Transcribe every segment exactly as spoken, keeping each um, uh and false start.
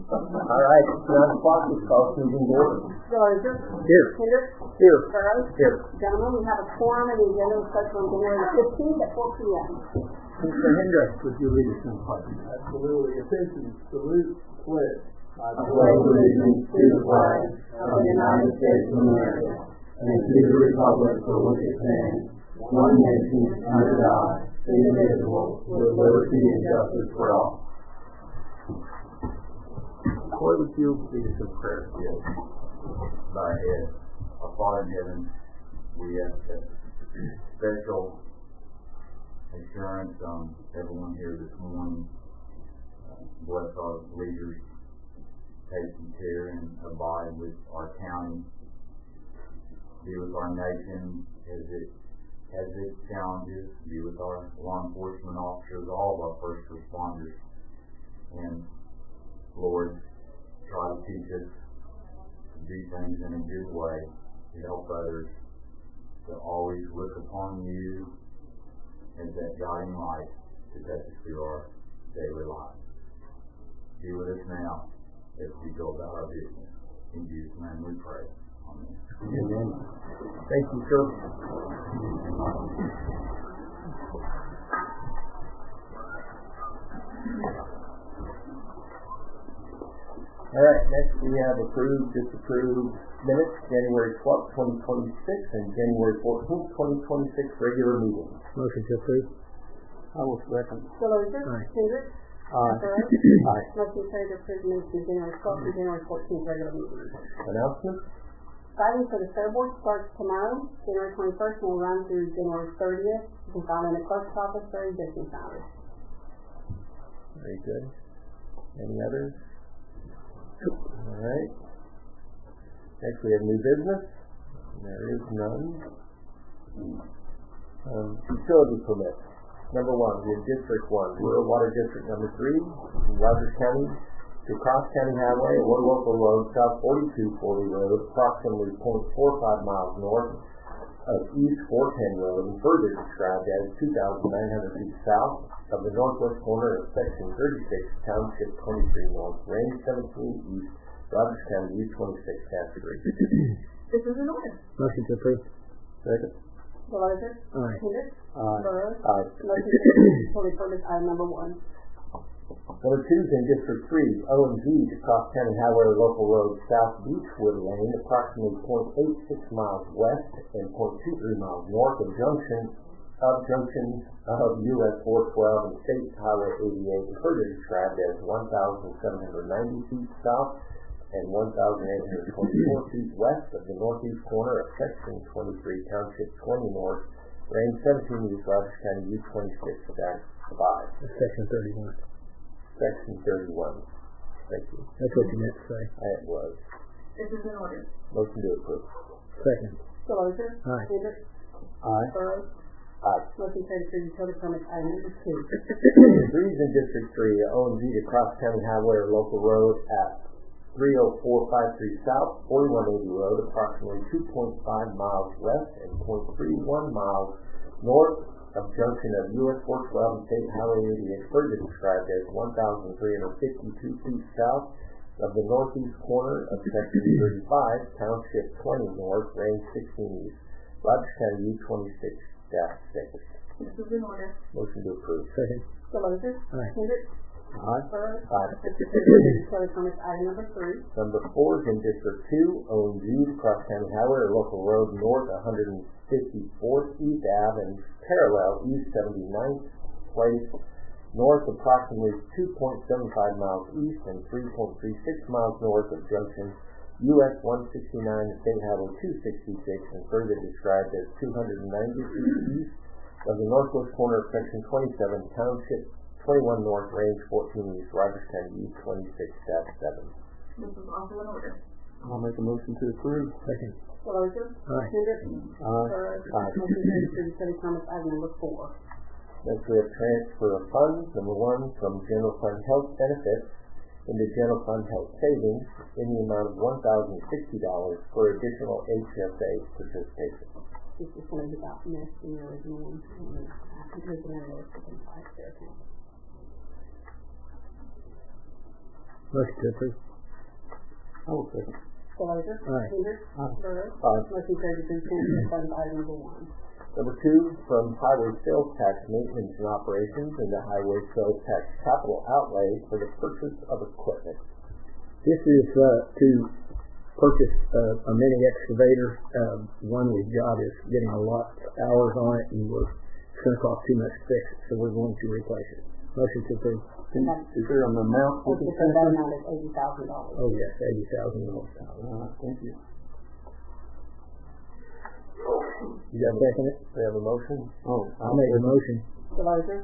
All right, nine o'clock, this call is moving forward. Delozer. Here. Hendricks. Here. Burrows. Here. Gentlemen, we have a quorum of the agenda discussion on January fifteenth at four p m Mister Hendricks, would you lead us in the pledge? Absolutely. Attention, salute, pledge. I pledge allegiance to the flag of the United States of America and to the republic for which it stands, one nation under God, indivisible, with liberty and justice for all. Boy, would you lead us in prayer? Yes. Bow our heads. Our Father in heaven, we ask a special assurance on everyone here this morning. Uh, bless our leaders, taking care and abide with our county. Be with our nation as it has its challenges. Be with our law enforcement officers, all of our first responders. And Lord, try to teach us to do things in a good way, to help others, to always look upon you as that guiding light to take us through our daily life. Be with us now as we go about our business. In Jesus' name we pray. Amen. Amen. Thank you, sir. All right, next we have approved, disapproved minutes, January twelfth, twenty twenty-six, and January fourteenth, twenty twenty-six regular meetings. Motion to approve. I will second. Delozer. Aye. Hendricks. Aye. Burrows. Aye. Motion carried to approve minutes of January twelfth and January fourteenth regular meetings. Announcements? Guidance for the fair board starts tomorrow, January twenty-first, and will run through January thirtieth. You can find in the clerk's office or in business hours. Very good. Any others? All right. Next we have new business. There is none. Um, utility permits. Number one, we have District one, Rural Water District number three, Rogers County, to Cross County Highway, one local road, South forty-two forty Road, approximately zero point four five miles north of East four ten Road, and further described as two thousand nine hundred feet south of the northwest corner of Section thirty-six, Township twenty-three North, Range seventeen East, Rogers County, U twenty-six dash three. This is an order. Motion to approve. Second. Delozer. Aye. Hendricks. Aye. Burrows. Aye. Motion carried. Totally permits item number one. Number two is in District three, O and G to Cross County Highway Local Road South Beechwood Lane, approximately zero point eight six miles west and zero point two three miles north of junction of junctions of U S four twelve and State Highway eighty-eight, and further described as one thousand seven hundred ninety feet south and one thousand eight hundred twenty-four feet west of the northeast corner of Section twenty-three, Township twenty North, Range seventeen East, Rogers County, U twenty-six dash five. Section thirty-one. Section thirty-one. Thank you. That's what you meant to say. It was. This is an order. Motion to approve. Second. Delozer. Aye. Hendricks. Aye. Burrows. Aye. Motion carried to approve utility permits item number two. Three is in District three, O and G to Cross County Highway or Local Road at three oh four five three South, forty-one eighty Road, approximately two point five miles west and zero point three one miles north of junction of U S four twelve and State Highway eighty-eight, further described as one thousand three hundred fifty-two feet south of the northeast corner of Section thirty-five, Township twenty North, Range sixteen East, Rogers County, U twenty-six dash six. This is an order. Motion to approve. Second. Delozer. Aye. Hendricks. Aye. Burrows. Aye. Motion carried to approve utility permits item number three. Number four is in District two, O and G to Cross County Highway or Local Road North one fifty-fourth East Avenue, parallel East seventy-ninth Place, north approximately two point seven five miles east and three point three six miles north of junction U S one sixty-nine and State Highway two sixty-six, and further described as two hundred ninety feet east of the northwest corner of Section twenty-seven, Township twenty-one North, Range fourteen East, Rogers County, U twenty-six dash seven. This is also an order. I'll make a motion to approve. Second. Delozer. Aye. Hendricks. Aye. Burrows. Aye. Motion carried to approve utility permits item number four. Next we have transfer of funds, number one, from general fund health benefits into general fund health savings in the amount of one thousand sixty dollars for additional H S A participation. This is going to be about missed in the original one. And I think there's another list of them five there. Motion to approve. I will second. Delozer. Aye. Hendrick. Aye. Burrows. Aye. Motion carried to approve transfer funds item number one. Number two, from highway sales tax maintenance and operations into highway sales tax capital outlay for the purchase of equipment. This is uh, to purchase uh, a mini excavator. Um, one we've got is getting a lot of hours on it, and we're, it's going to cost too much to fix it, so we're going to replace it. Motion to approve. Is there an amount? Which is for that amount is eighty thousand dollars. Oh, yes, eighty thousand dollars. Uh, thank you. You got a second it? We have a motion? Oh, I'll make the motion. Delozer.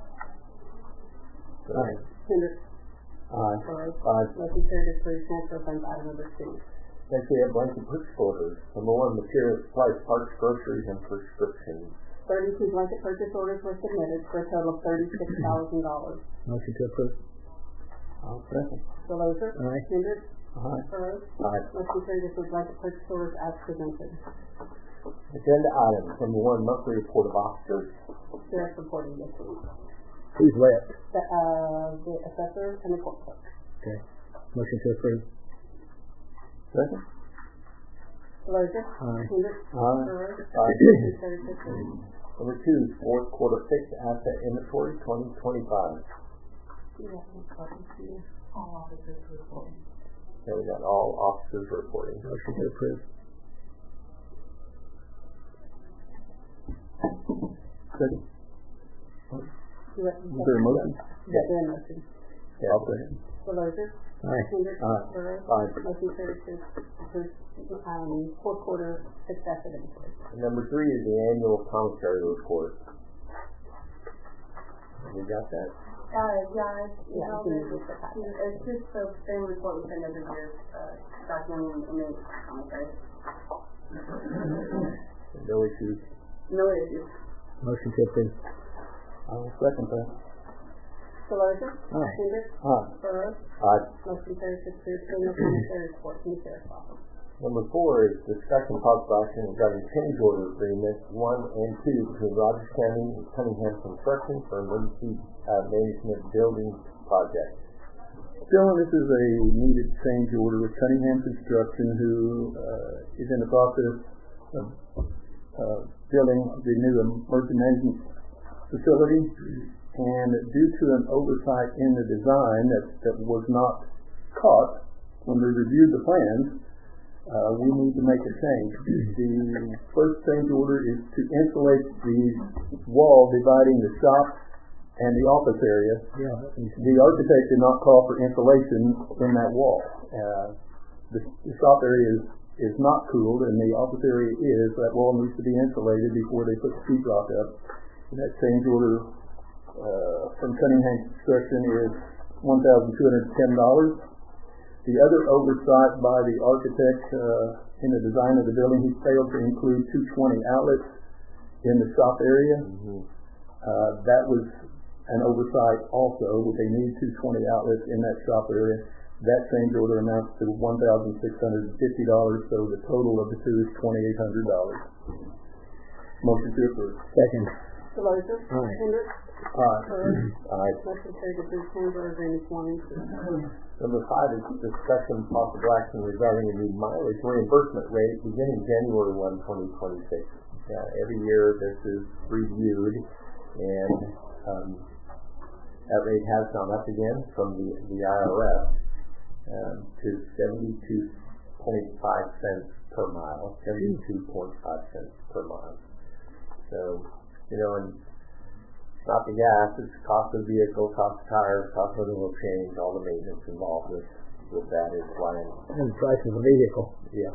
Aye. Hendrick. Aye. Burrows. Aye. Motion carried to approve transfer funds item number two. Next, we have blanket purchase orders. Number one, material supplies, parts, groceries, and prescriptions. Thirty-two blanket purchase orders were submitted for a total of thirty-six thousand dollars. Motion to approve. I'll second. Delozer. Aye. Hendrick. Aye. Burrows. Aye. Motion carried to approve blanket purchase orders as presented. Agenda items. Number one, monthly report of officers. Sheriff reporting this week. Who's left? The, uh, the assessor and the court clerk. Okay. Motion to approve. Second. Delozer. Aye. Hendrick. Aye. Burrows. Aye. Motion carried to approve. Number two, fourth quarter fixed asset inventory twenty twenty-five. Do you have any questions here? All officers reporting. Okay, we got all officers reporting. Motion to approve. Second. Do you have any Is there a motion? Is that their motion? Yeah, I'll second. Delozer. Aye. Hendrick. Aye. Burrows. Aye. Motion carried to approve, um, fourth quarter fixed asset inventory. And number three is the annual commissary report. We got that? Uh, yeah, it's, Yeah, it's all you can good. use it for that. It's just the same report we send every year, uh, documenting and then commentary. No issues. No issues. Motion to approve. I'll second that. Delozer. Aye. Hendrick. Aye. Burrows. Aye. Motion carried to approve annual commissary report from the sheriff's office. Number four is discussion possible action regarding change order agreements one and two between Rogers County and Cunningham Construction for emergency uh, management building project. Dylan, this is a needed change order with Cunningham Construction, who uh, is in the process of uh, building the new emergency management facility. And due to an oversight in the design that, that was not caught when we reviewed the plans, uh, we need to make a change. The first change order is to insulate the wall dividing the shop and the office area. Yeah. The architect did not call for insulation in that wall. Uh, the, the shop area is, is not cooled, and the office area is. That wall needs to be insulated before they put the sheetrock up. And that change order uh, from Cunningham Construction is one thousand two hundred ten dollars. The other oversight by the architect uh, in the design of the building, he failed to include two twenty outlets in the shop area. Mm-hmm. Uh, that was an oversight also, but they need two twenty outlets in that shop area. That change order amounts to one thousand six hundred fifty dollars, so the total of the two is twenty-eight hundred dollars. Motion to approve. Second. Delozer. Aye. Hendrick. Aye. Burrows. Aye. Motion carried to approve change order agreements one and two. Number five is discussion possible action regarding a new mileage reimbursement rate beginning January first, twenty twenty-six. Uh, every year this is reviewed, and um, that rate has gone up again from the, the I R S um, to seventy-two point five cents per mile, seventy-two point five cents per mile. So, you know, and not the gas, it's cost of the vehicle, cost of tires, cost of the oil change, all the maintenance involved with, with that is why, And the price of the vehicle. yeah.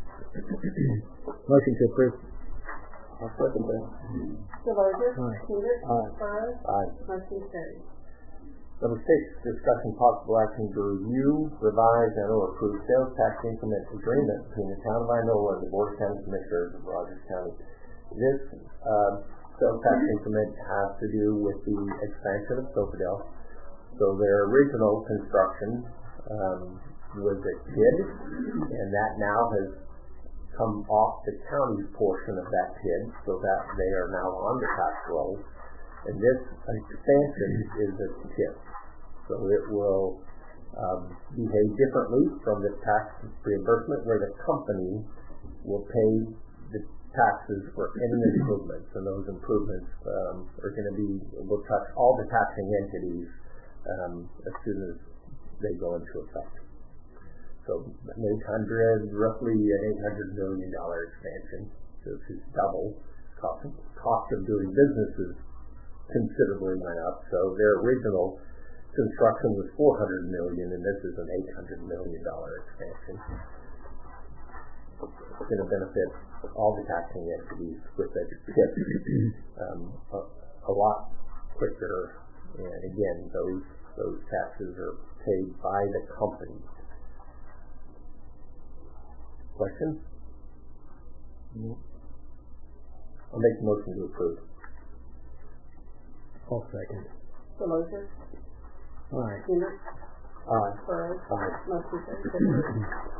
Motion to approve. I'll second that. Delozer. Aye. Hendrick. Aye. Burrows. Aye. Motion carried. Number six, discussion possible action to review, revise, and or approve sales tax increment agreement between the town of Inola and the Board of County Commissioners of Rogers County. This uh, sales tax increment has to do with the expansion of Sopodel. So their original construction um, was a P I D, and that now has come off the county's portion of that P I D, so that they are now on the tax roll. And this expansion is a tip. So it will um, behave differently from the tax reimbursement, where the company will pay the taxes for any improvements, and those improvements um, are going to be, will touch all the taxing entities um, as soon as they go into effect. So an eight hundred, roughly an eight hundred million dollar expansion. So this is double. Cost, cost of doing businesses considerably went up. So their original construction was four hundred million, and this is an eight hundred million dollar expansion. It's going to benefit all the taxing entities with that um, a, a lot quicker. And again, those those taxes are paid by the company. Questions? No. I'll make the motion to approve. I'll second. Delozer. Aye. Hendrick. Aye. Burrows. Aye. Motion carried.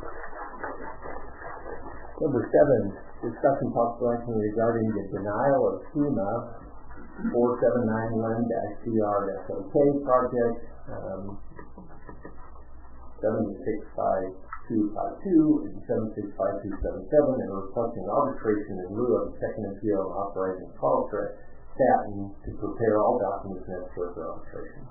Number seven, discussion possible action regarding the denial of FEMA four seven nine one C R S O K project um, seven six five two five two and seven six five two seven seven, and requesting arbitration in lieu of a second appeal and authorizing Carl Staton to prepare all documents necessary for arbitration.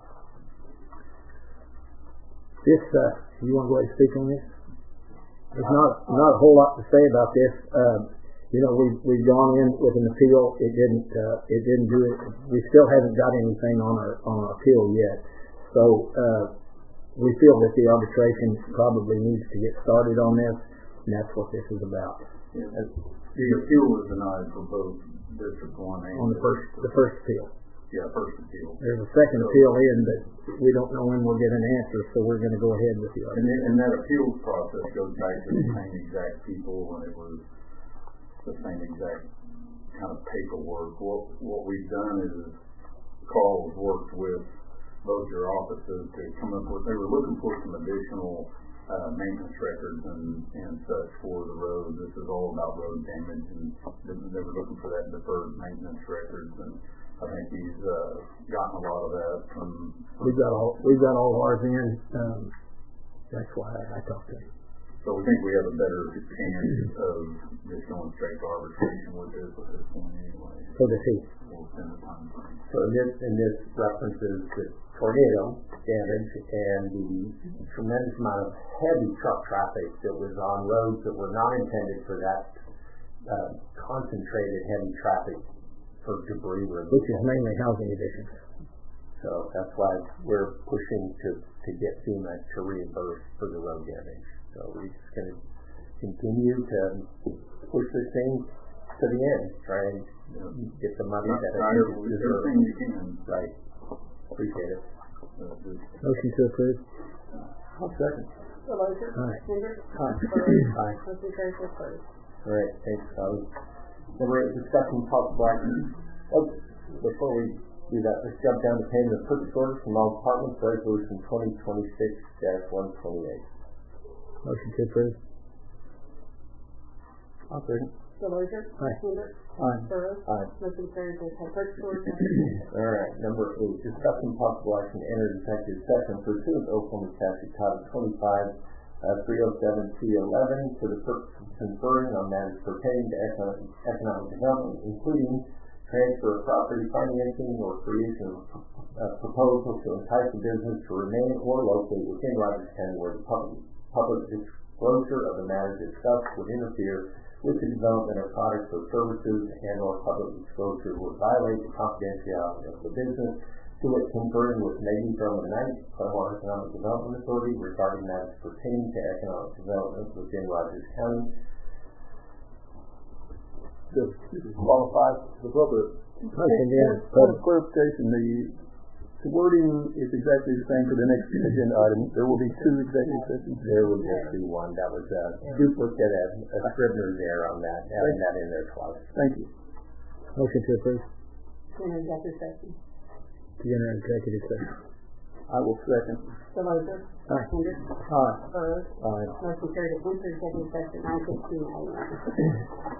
This, uh, you want to go ahead and speak on this? There's not not a whole lot to say about this. Um, you know, we've we've gone in with an appeal. It didn't uh, it didn't do it. We still haven't got anything on our on our appeal yet. So uh, we feel that the arbitration probably needs to get started on this, and that's what this is about. Yeah, the appeal was denied for both District One and On the first the first appeal. Yeah, first appeal. There's a second appeal in, but we don't know when we'll get an answer, so we're going to go ahead with the And, arbitration. it, and that appeals process goes back to the same exact people, and it was the same exact kind of paperwork. What what we've done is Carl's worked with both your offices to come up with, they were looking for some additional uh, maintenance records and, and such for the road. This is all about road damage, and they were looking for that deferred maintenance records, and I think he's uh, gotten a lot of that from. We've got all we've got all ours in. Um, that's why I, I talked to him. So we think we have a better chance of just going straight to arbitration with this at this point anyway. So does he. We'll spend the time frame. So in this, in this references the tornado damage and the tremendous amount of heavy truck traffic that was on roads that were not intended for that uh, concentrated heavy traffic for debris removal. Which is mainly housing additions. So that's why we're pushing to, to get FEMA to reimburse for the road damage. So we're just going to continue to push this thing to the end, try and get the money Not that try it to- deserves. everything you can. Right. Appreciate it. Uh, just- Motion to approve. I'll second. Delozer. Aye. Hendrick. Aye. Burrows. Aye. Motion carried to approve. All right, thanks, Tommy. Number eight, discussion possible action. Oh, before we do that, let's jump down to payment of purchase orders from all departments, resolution twenty twenty-six dash one twenty-eight. Motion to approve. I'll second. Delozer. Aye. Hendrick. Aye. Burrows. Aye. Motion carried to pay purchase orders. All right, number eight, discussion possible action to enter executive session pursuant to Oklahoma statute title twenty-five, uh, three oh seven C eleven for the purpose of conferring on matters pertaining to economic, economic development, including transfer of property, financing, or creation of uh, proposals to entice a business to remain or locate within Rogers County where the public, public disclosure of the matter discussed would interfere with the development of products or services and or public disclosure would violate the confidentiality of the business, to it conferring with Megan Drummond Knight, Claremont Economic Development Authority, regarding matters pertaining to economic development within Rogers County. This is qualified for public. Motion to Point of clarification, the, the wording is exactly the same for the next agenda item. There will be two executive sessions. There will just be one. That was a duplicate, a, a Scribner's error on that, having that in there twice. Thank you. Motion to approve. Enter executive session. To enter executive session. I will second. Delozer. Aye. Hendrick. Aye. Burrows. Aye. Motion carried to enter executive session nine fifteen a m